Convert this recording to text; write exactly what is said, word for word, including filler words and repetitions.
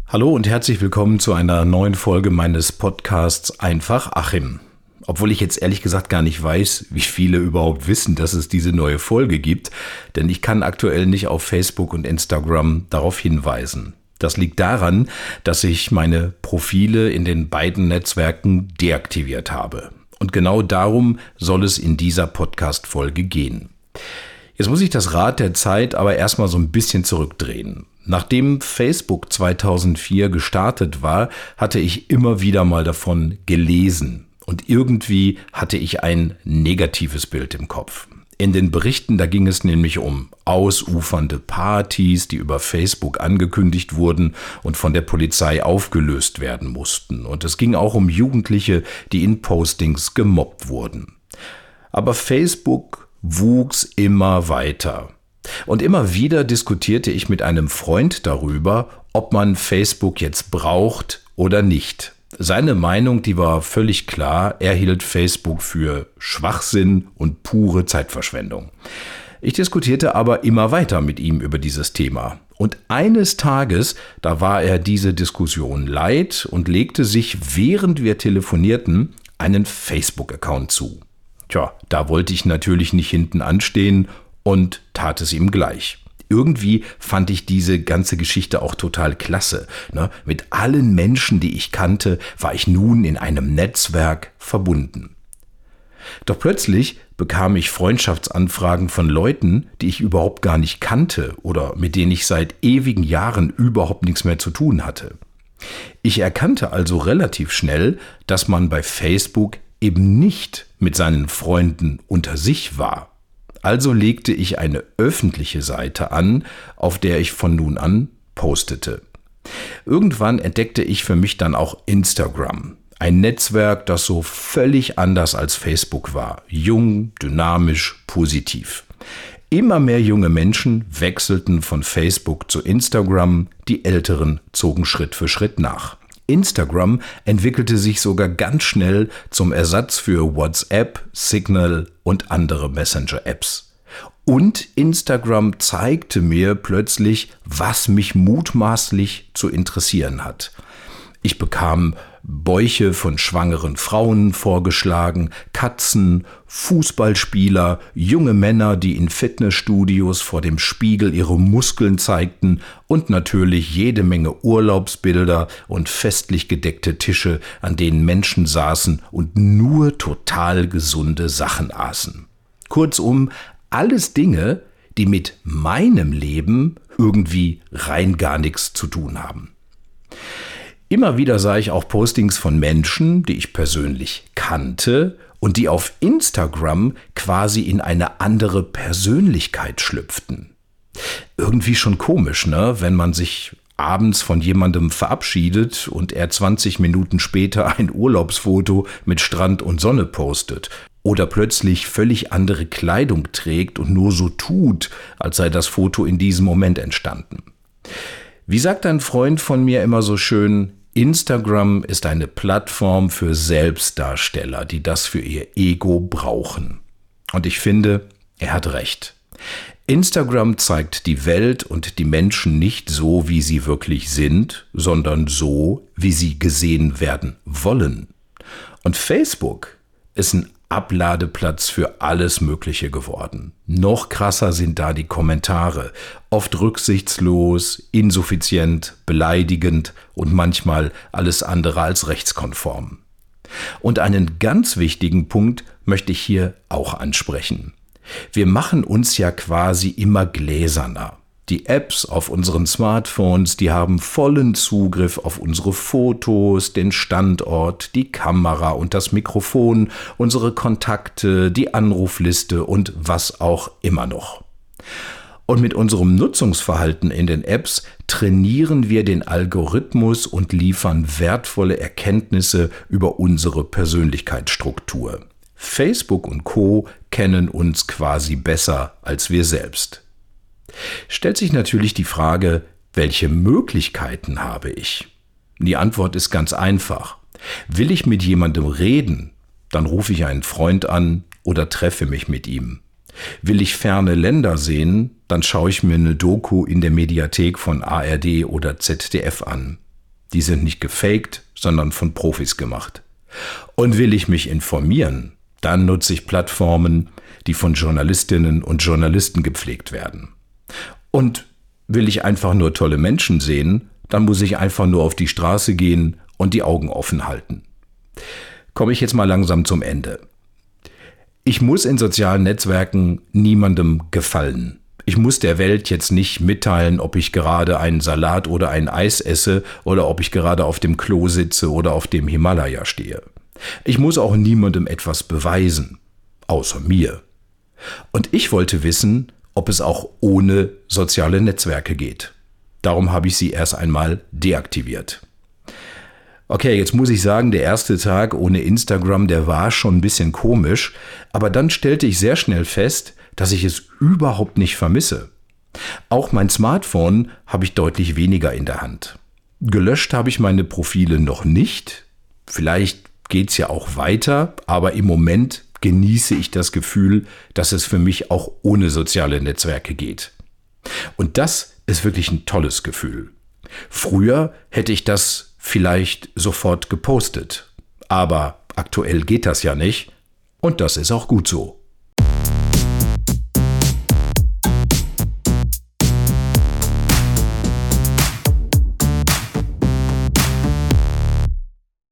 Hallo und herzlich willkommen zu einer neuen Folge meines Podcasts Einfach Achim. Obwohl ich jetzt ehrlich gesagt gar nicht weiß, wie viele überhaupt wissen, dass es diese neue Folge gibt, denn ich kann aktuell nicht auf Facebook und Instagram darauf hinweisen. Das liegt daran, dass ich meine Profile in den beiden Netzwerken deaktiviert habe. Und genau darum soll es in dieser Podcast-Folge gehen. Jetzt muss ich das Rad der Zeit aber erstmal so ein bisschen zurückdrehen. Nachdem Facebook zweitausendvier gestartet war, hatte ich immer wieder mal davon gelesen. Und irgendwie hatte ich ein negatives Bild im Kopf. In den Berichten, da ging es nämlich um ausufernde Partys, die über Facebook angekündigt wurden und von der Polizei aufgelöst werden mussten. Und es ging auch um Jugendliche, die in Postings gemobbt wurden. Aber Facebook wuchs immer weiter. Und immer wieder diskutierte ich mit einem Freund darüber, ob man Facebook jetzt braucht oder nicht. Seine Meinung, die war völlig klar, er hielt Facebook für Schwachsinn und pure Zeitverschwendung. Ich diskutierte aber immer weiter mit ihm über dieses Thema. Und eines Tages, da war er diese Diskussion leid und legte sich, während wir telefonierten, einen Facebook-Account zu. Tja, da wollte ich natürlich nicht hinten anstehen und tat es ihm gleich. Irgendwie fand ich diese ganze Geschichte auch total klasse. Ne? Mit allen Menschen, die ich kannte, war ich nun in einem Netzwerk verbunden. Doch plötzlich bekam ich Freundschaftsanfragen von Leuten, die ich überhaupt gar nicht kannte oder mit denen ich seit ewigen Jahren überhaupt nichts mehr zu tun hatte. Ich erkannte also relativ schnell, dass man bei Facebook eben nicht mit seinen Freunden unter sich war. Also legte ich eine öffentliche Seite an, auf der ich von nun an postete. Irgendwann entdeckte ich für mich dann auch Instagram. Ein Netzwerk, das so völlig anders als Facebook war. Jung, dynamisch, positiv. Immer mehr junge Menschen wechselten von Facebook zu Instagram, die Älteren zogen Schritt für Schritt nach. Instagram entwickelte sich sogar ganz schnell zum Ersatz für WhatsApp, Signal und andere Messenger-Apps. Und Instagram zeigte mir plötzlich, was mich mutmaßlich zu interessieren hat. Ich bekam Bäuche von schwangeren Frauen vorgeschlagen, Katzen, Fußballspieler, junge Männer, die in Fitnessstudios vor dem Spiegel ihre Muskeln zeigten und natürlich jede Menge Urlaubsbilder und festlich gedeckte Tische, an denen Menschen saßen und nur total gesunde Sachen aßen. Kurzum, alles Dinge, die mit meinem Leben irgendwie rein gar nichts zu tun haben. Immer wieder sah ich auch Postings von Menschen, die ich persönlich kannte und die auf Instagram quasi in eine andere Persönlichkeit schlüpften. Irgendwie schon komisch, ne? Wenn man sich abends von jemandem verabschiedet und er zwanzig Minuten später ein Urlaubsfoto mit Strand und Sonne postet. Oder plötzlich völlig andere Kleidung trägt und nur so tut, als sei das Foto in diesem Moment entstanden. Wie sagt ein Freund von mir immer so schön, Instagram ist eine Plattform für Selbstdarsteller, die das für ihr Ego brauchen. Und ich finde, er hat recht. Instagram zeigt die Welt und die Menschen nicht so, wie sie wirklich sind, sondern so, wie sie gesehen werden wollen. Und Facebook ist ein Abladeplatz für alles Mögliche geworden. Noch krasser sind da die Kommentare. Oft rücksichtslos, insuffizient, beleidigend und manchmal alles andere als rechtskonform. Und einen ganz wichtigen Punkt möchte ich hier auch ansprechen. Wir machen uns ja quasi immer gläserner. Die Apps auf unseren Smartphones, die haben vollen Zugriff auf unsere Fotos, den Standort, die Kamera und das Mikrofon, unsere Kontakte, die Anrufliste und was auch immer noch. Und mit unserem Nutzungsverhalten in den Apps trainieren wir den Algorithmus und liefern wertvolle Erkenntnisse über unsere Persönlichkeitsstruktur. Facebook und Co. kennen uns quasi besser als wir selbst. Stellt sich natürlich die Frage, welche Möglichkeiten habe ich? Die Antwort ist ganz einfach. Will ich mit jemandem reden, dann rufe ich einen Freund an oder treffe mich mit ihm. Will ich ferne Länder sehen, dann schaue ich mir eine Doku in der Mediathek von A R D oder Z D F an. Die sind nicht gefaked, sondern von Profis gemacht. Und will ich mich informieren, dann nutze ich Plattformen, die von Journalistinnen und Journalisten gepflegt werden. Und will ich einfach nur tolle Menschen sehen, dann muss ich einfach nur auf die Straße gehen und die Augen offen halten. Komme ich jetzt mal langsam zum Ende. Ich muss in sozialen Netzwerken niemandem gefallen. Ich muss der Welt jetzt nicht mitteilen, ob ich gerade einen Salat oder ein Eis esse oder ob ich gerade auf dem Klo sitze oder auf dem Himalaya stehe. Ich muss auch niemandem etwas beweisen, außer mir. Und ich wollte wissen, ob es auch ohne soziale Netzwerke geht. Darum habe ich sie erst einmal deaktiviert. Okay, jetzt muss ich sagen, der erste Tag ohne Instagram, der war schon ein bisschen komisch, aber dann stellte ich sehr schnell fest, dass ich es überhaupt nicht vermisse. Auch mein Smartphone habe ich deutlich weniger in der Hand. Gelöscht habe ich meine Profile noch nicht. Vielleicht geht's ja auch weiter, aber im Moment genieße ich das Gefühl, dass es für mich auch ohne soziale Netzwerke geht. Und das ist wirklich ein tolles Gefühl. Früher hätte ich das vielleicht sofort gepostet, aber aktuell geht das ja nicht und das ist auch gut so.